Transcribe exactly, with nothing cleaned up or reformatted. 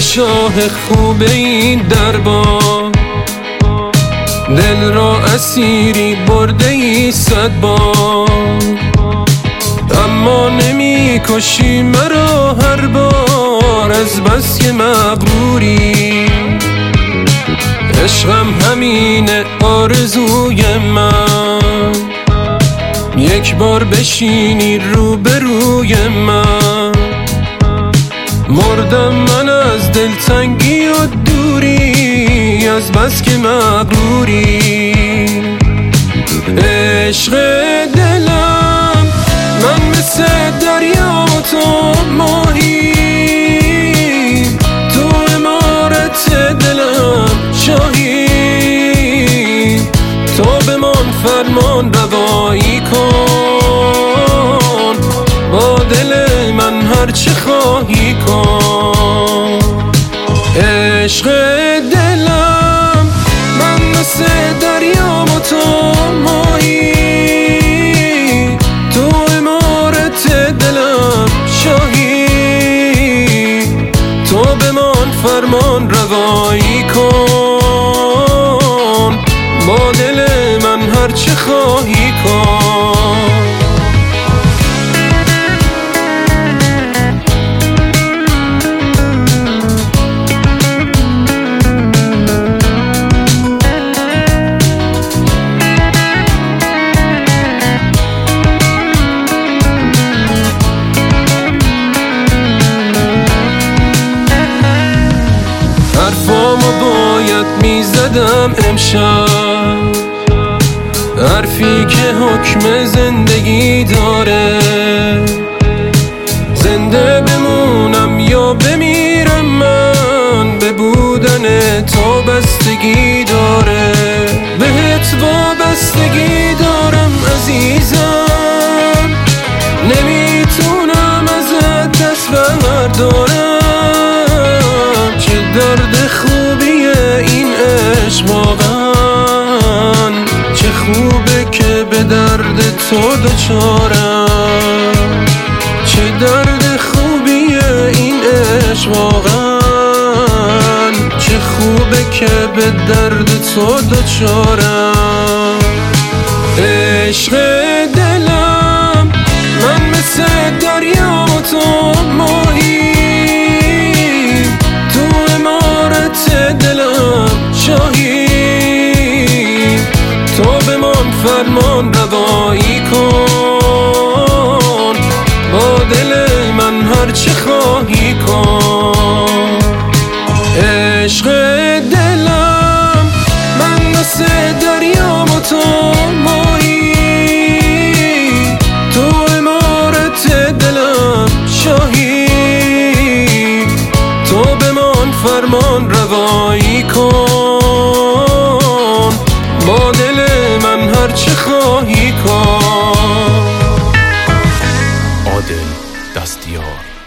شاه خوب این دربار، دل را اسیری برده ای صد بار. اما نمی کشی مرا هر بار از بس که مغروری. عشقم همینه آرزوی من، یک بار بشینی روبروی من. مردم من از دلتنگی و دوری از بس که مغروری. عشق دلم من مثل دریا و تو ماهی، تو عمارت دلم شاهی. تو بمان فرمان روایی کن، با دل من هر چه خواهی کن. عشق دلم من مثل دریا و تو ماهی، تو عمارت دلم شاهی. تو بمان فرمان روایی کن، با دل من هر چه خواهی کن. حرفامو باید میزدم امشب، حرفی که حکم زندگی داره. زنده بمونم یا بمیرم من، به بودن تو بستگی داره. بهت وابستگی دارم عزیزم، نمیتونم ازت دست بردارم. چه درد خوبیه این عشق واقعا، چه خوبه که به درد تو دچارم. چه درد خوبیه این عشق واقعا، چه خوبه که به درد تو دچارم. عشق دلم من مثل دریا و تو ماهی، تو عمارت دلم شاهی. تو بمان فرمان روایی کن، با دل من هر چه خواهی کن. عشق دلم من مثل دریا و تو ماهی، تو عمارت دلم شاهی. تو بمان فرمان روایی کن، با دل من هر چه خواهی کن. عادل دستیار.